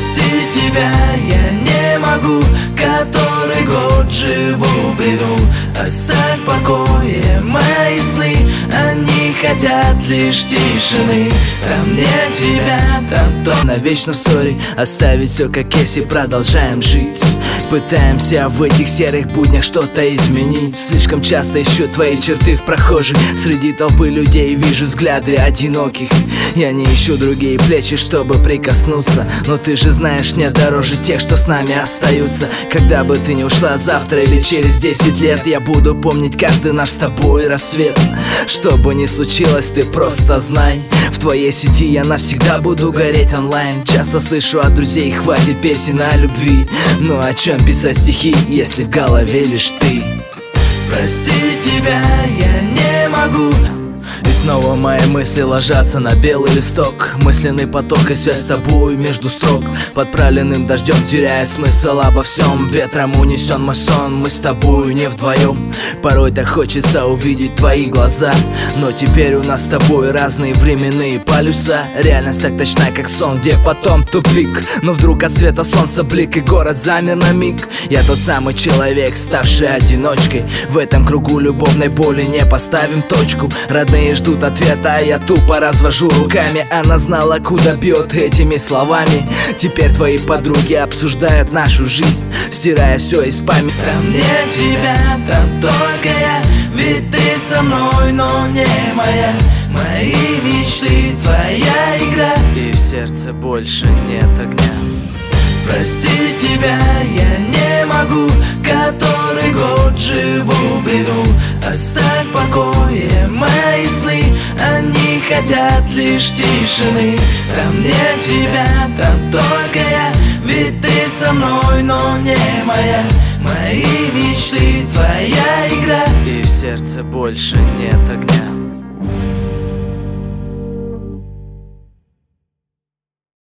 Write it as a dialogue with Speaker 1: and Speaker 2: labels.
Speaker 1: Простить тебя я не могу, который год живу в бреду. Оставь в покое мои сны, они хотят лишь тишины. Там нет тебя, там то.
Speaker 2: Навечно в ссоре, оставить все как есть и продолжаем жить. Пытаемся в этих серых буднях что-то изменить. Слишком часто ищу твои черты в прохожих. Среди толпы людей вижу взгляды одиноких. Я не ищу другие плечи, чтобы прикоснуться, но ты же знаешь, нет дороже тех, что с нами остаются. Когда бы ты не ушла завтра или через 10 лет, я буду помнить каждый наш с тобой рассвет. Что бы ни случилось, ты просто знай, в твоей сети я навсегда буду гореть онлайн. Часто слышу от друзей: хватит песен о любви. Но о чем писать стихи, если в голове лишь ты?
Speaker 1: Простить тебя я не могу.
Speaker 2: И снова мои мысли ложатся на белый листок. Мысленный поток и связь с тобой между строк. Под проливным дождем теряя смысл обо всем. Ветром унесен мой сон, мы с тобой не вдвоем. Порой так хочется увидеть твои глаза, но теперь у нас с тобой разные временные полюса. Реальность так точна, как сон, где потом тупик. Но вдруг от света солнца блик, и город замер на миг. Я тот самый человек, ставший одиночкой. В этом кругу любовной боли не поставим точку. Родные ждут ответа, а я тупо развожу руками. Она знала, куда бьет этими словами. Теперь твои подруги обсуждают нашу жизнь, стирая все из памяти.
Speaker 1: Там нет тебя, там только я. Ведь ты со мной, но не моя. Мои мечты, твоя игра.
Speaker 2: И в сердце больше нет огня.
Speaker 1: Простить тебя я не могу, который год живу в бреду. Оставь в покое мои сны, они хотят лишь тишины. Там нет тебя, там только я. Ведь ты со мной, но не моя. Мои мечты, твоя игра.
Speaker 2: И в сердце больше нет огня.